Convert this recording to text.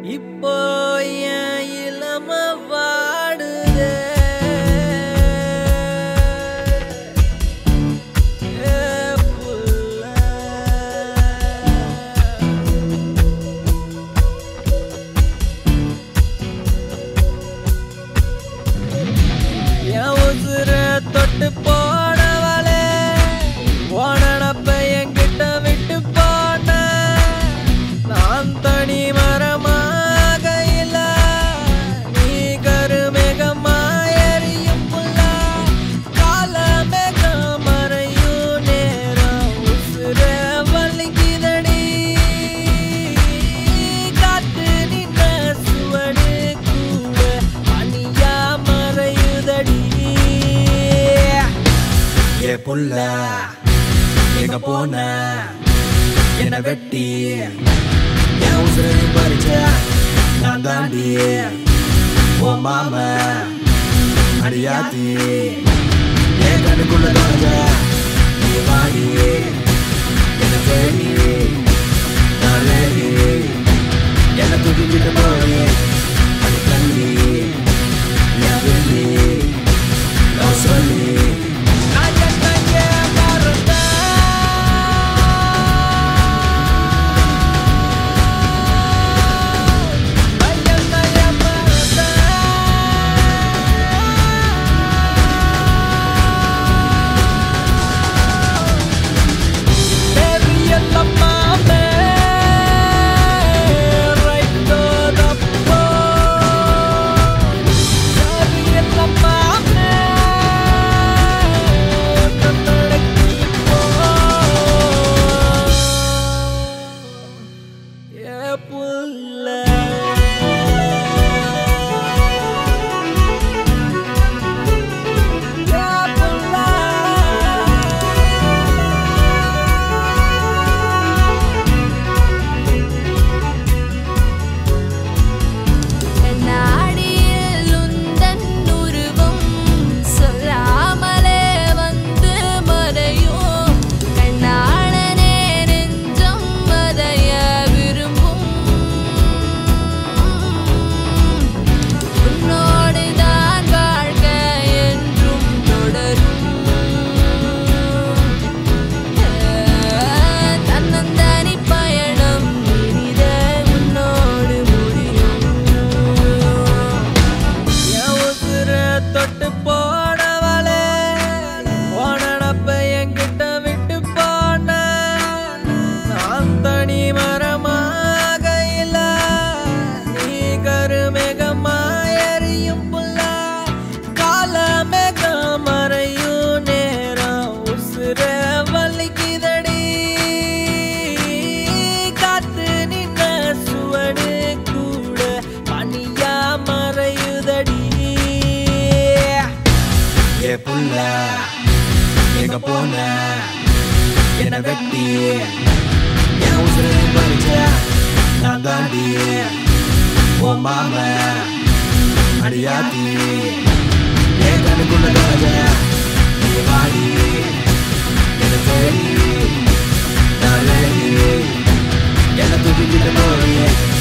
இப்போ என் இளம வாடுதே புள்ள என் உசுர தொட்டு போனவளே ஓனப்ப என்கிட்ட விட்டு போன நான் தனி மரமாக இல்ல நீ கருமேகமாயறியும் புள்ள காலமேகம் மறையும் நேரம் உசுர வலிக்குதடி காத்து நின்ற சுவடு கூட பனியா மறையுதடி ஏ புள்ள எங்க போன என்ன வெட்டி என் உசுரை பறிச்ச நான் தாண்டி ஓ மாம அடியாத்தி என் கண்ணுக்குள்ள தொலைஞ்ச நீ வாடி என்ன தேடி நான் லேடி என்ன தூக்கிக்கிட்டு போய் அது தள்ளி என் வெள்ளி நான் சொல்லி தொட்டு போனவளே ஓனப்ப என்கிட்ட விட்டு போன நான் தனி மரமாக இல்ல நீ கருமேகமாயறியும் புள்ள காலமேகம் மறையும் நேரம் உசுர வலிக்குதடி காத்து நின்ற சுவடு கூட பனியா மறையுதடி ஏ புள்ள எங்க போன என்ன வெட்டி என் உசுரை பறிச்ச நான் தாண்டி ஓ மாம அடியாத்தி என் கண்ணுக்குள்ள தொலைஞ்ச நீ வாடி என்ன தேடி நான் லேடி என்ன தூக்கிக்கிட்டு போய்